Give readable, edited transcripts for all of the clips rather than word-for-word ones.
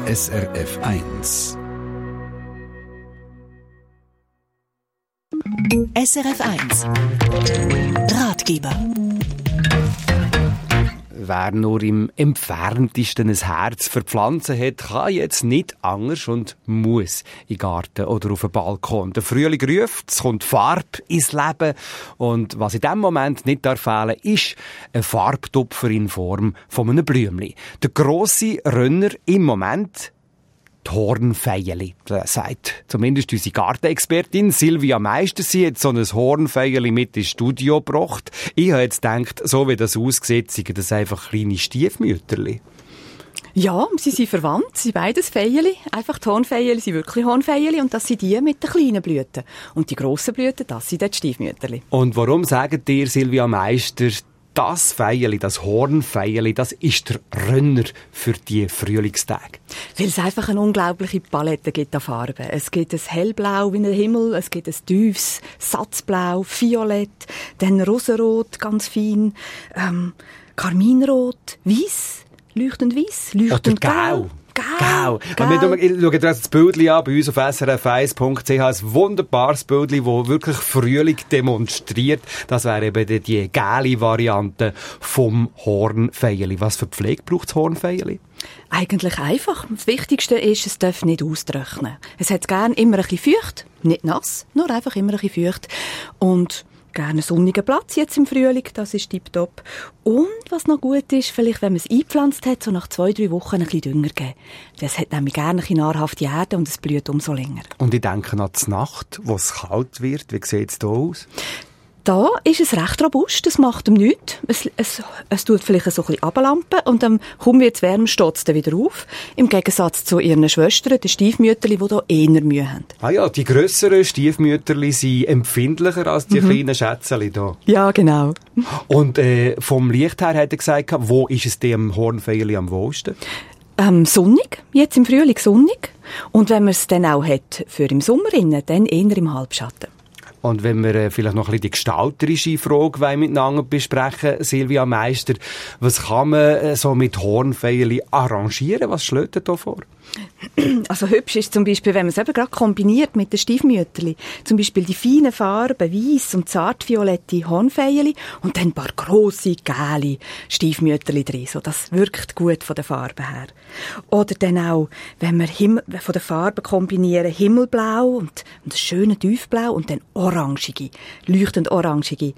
SRF 1. SRF 1 Ratgeber. Wer nur im Entferntesten ein Herz für Pflanzen hat, kann jetzt nicht anders und muss in den Garten oder auf den Balkon. Der Frühling ruft, es kommt Farbe ins Leben und was in diesem Moment nicht fehlen darf, ist ein Farbtupfer in Form von einem Blümchen. Der grosse Renner im Moment, die Hornfeili, sagt zumindest unsere Gartenexpertin Silvia Meister. Sie hat so ein Hornfeili mit ins Studio gebracht. Ich habe jetzt gedacht, so wie das aussieht, sind das einfach kleine Stiefmütterli. Ja, sie sind verwandt, sie sind beides Feili. Einfach die Hornfeili sind wirklich Hornfeili und das sind die mit den kleinen Blüten. Und die grossen Blüten, das sind die Stiefmütterli. Und warum sagen dir, Silvia Meister, das Feili, das Hornfeili, das ist der Renner für die Frühlingstage? Weil es einfach eine unglaubliche Palette gibt an Farben. Es gibt ein hellblau wie der Himmel, es gibt ein tiefes Satzblau, violett, dann rosarot, ganz fein, karminrot, weiss, leuchtend weiss, leuchtend gelb. Gau. Ich schaue dir das Bild an, bei uns auf srf1.ch. Ein wunderbares Bild, das wirklich Frühling demonstriert. Das wäre eben die gelbe Variante vom Hornfeili. Was für Pflege braucht das Hornfeili? Eigentlich einfach. Das Wichtigste ist, es darf nicht austrocknen. Es hat gern immer ein bisschen feucht, nicht nass, nur einfach immer ein bisschen feucht. Und gerne einen sonnigen Platz jetzt im Frühling, das ist tipptopp. Und was noch gut ist, vielleicht, wenn man es eingepflanzt hat, so nach 2-3 Wochen ein bisschen Dünger geben. Das hat nämlich gerne eine nahrhafte Erde und es blüht umso länger. Und ich denke an die Nacht, wo es kalt wird. Wie sieht es da aus? Da ist es recht robust, das macht ihm nichts. Es tut vielleicht so ein bisschen runterlampen und dann kaum wird es wärmer, steht es dann wieder auf. Im Gegensatz zu ihren Schwestern, den Stiefmütterli, die da eher Mühe haben. Ah ja, die grösseren Stiefmütterli sind empfindlicher als die kleinen Schätzeli da. Ja, genau. Und vom Licht her hat er gesagt, wo ist es dem Hornfeili am wohlsten? Sonnig, jetzt im Frühling sonnig. Und wenn man es dann auch hat für im Sommer, dann eher im Halbschatten. Und wenn wir vielleicht noch ein bisschen die gestalterische Frage miteinander besprechen, Silvia Meister, was kann man so mit Hornfeili arrangieren? Was schlägt ihr da vor? Also hübsch ist zum Beispiel, wenn man es eben gerade kombiniert mit den Stiefmütterli. Zum Beispiel die feinen Farben, weiss und zartviolette Hornfeili und dann ein paar grosse, gelbe Stiefmütterli drin. So, das wirkt gut von der Farbe her. Oder dann auch, wenn wir von der Farbe kombinieren, Himmelblau und das schöne Tiefblau und dann orangige, leuchtend orangige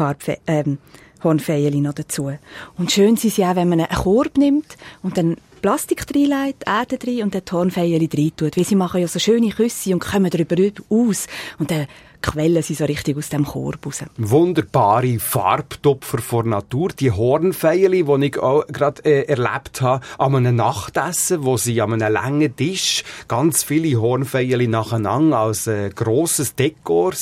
Hornfeili noch dazu. Und schön sind sie auch, wenn man einen Korb nimmt und dann Plastik reinlegt, Erde rein und dann die Hornfeili rein tut. Weil sie machen ja so schöne Küsse und kommen darüber aus. Und dann quellen sie so richtig aus dem Korb raus. Wunderbare Farbtupfer vor Natur. Die Hornfeili, die ich auch gerade erlebt habe, an einem Nachtessen, wo sie an einem langen Tisch ganz viele Hornfeili nacheinander als grosses Dekor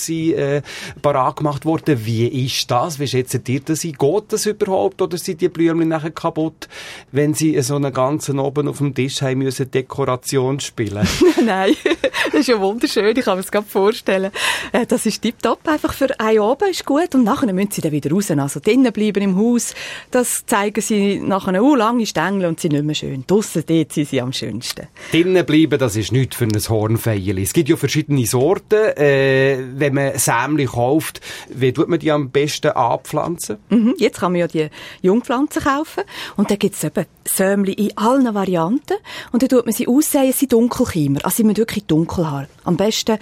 parat gemacht wurden. Wie ist das? Wie schätzt ihr das ein? Geht das überhaupt oder sind die Blümchen nachher kaputt, wenn sie so einen ganzen oben auf dem Tisch haben müssen Dekoration spielen? Nein, das ist ja wunderschön. Ich kann mir das gerade vorstellen. Das ist tipptopp. Einfach für einen oben ist gut und nachher müssen sie dann wieder raus. Also drinnen bleiben im Haus. Das zeigen sie nachher lange Stängel und sind nicht mehr schön. Draussen dort sind sie am schönsten. Drinnen bleiben, das ist nichts für ein Hornfeili. Es gibt ja verschiedene Sorten. Wenn man Sämli kauft, wie tut man die am besten anpflanzen? Jetzt kann man ja die Jungpflanzen kaufen. Und dann gibt es eben Sämli in allen Varianten. Und dann tut man sie aussäen, sie Dunkelkeimer. Also sie müssen wirklich dunkel haben. Am besten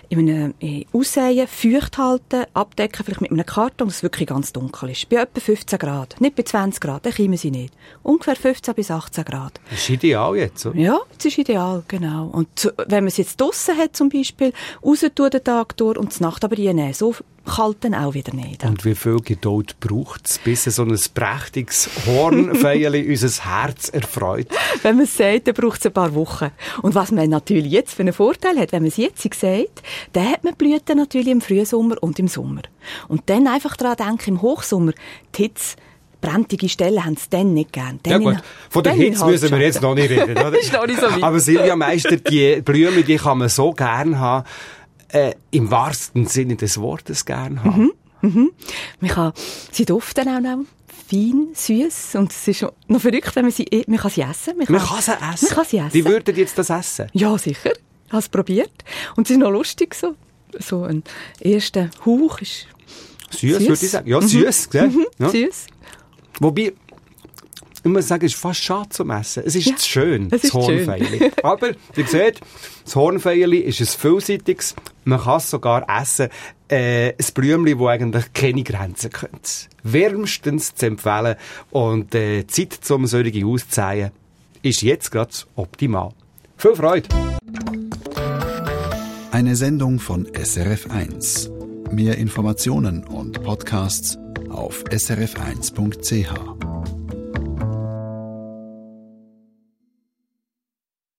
aussäen, feucht halten, abdecken, vielleicht mit einem Karton, dass es wirklich ganz dunkel ist. Bei etwa 15 Grad. Nicht bei 20 Grad, dann keimen sie nicht. Ungefähr 15 bis 18 Grad. Das ist ideal jetzt, oder? Ja, das ist ideal, genau. Und wenn man es jetzt draussen hat zum Beispiel, raus tun den Tag durch und die Nacht aber reinnehmen. So kalt dann auch wieder nicht. Und wie viel Geduld braucht es, bis so ein prächtiges Hornfeili unser Herz erfreut? Wenn man es sagt, dann braucht es ein paar Wochen. Und was man natürlich jetzt für einen Vorteil hat, wenn man es jetzt sagt, dann hat man Blüten natürlich im Frühsommer und im Sommer. Und dann einfach daran denken, im Hochsommer, die Hitze, brennige Stellen haben sie dann nicht gern. Ja gut, von der Hitze müssen wir jetzt noch nicht reden. Oder? Das ist noch nicht so weit. Aber Silvia Meister, die Blumen, die kann man so gern haben, im wahrsten Sinne des Wortes gern haben. Man kann sie duften auch noch. fein, süß und es ist noch verrückt, wenn man sie essen kann. Man kann sie essen. Die würden jetzt das essen? Ja, sicher. Ich habe es probiert. Und es ist noch lustig so. So ein erster Hauch ist süß, würde ich sagen. Ja, süß. Ja. Süß. Wobei, ich muss sagen, es ist fast schade zum Essen. Es ist zu schön, das Hornfeili. Aber, ihr seht, das Hornfeili ist ein vielseitiges, man kann es sogar essen, ein Blümchen, das eigentlich keine Grenzen kennt. Wärmstens zu empfehlen und die Zeit, um solche auszusehen, ist jetzt gerade optimal. Viel Freude! Eine Sendung von SRF1. Mehr Informationen und Podcasts auf srf1.ch.